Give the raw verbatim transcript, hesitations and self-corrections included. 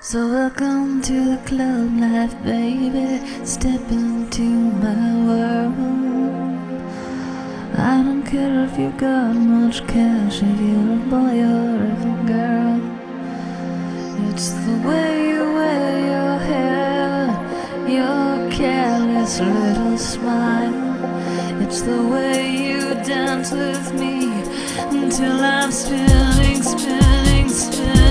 So welcome to the club life, baby. Step into my world. I don't care if you got much cash, if you're a boy or if a girl. It's the way you wear your hair, your careless little smile. It's the way you dance with me until I'm spinning, spinning, spinning.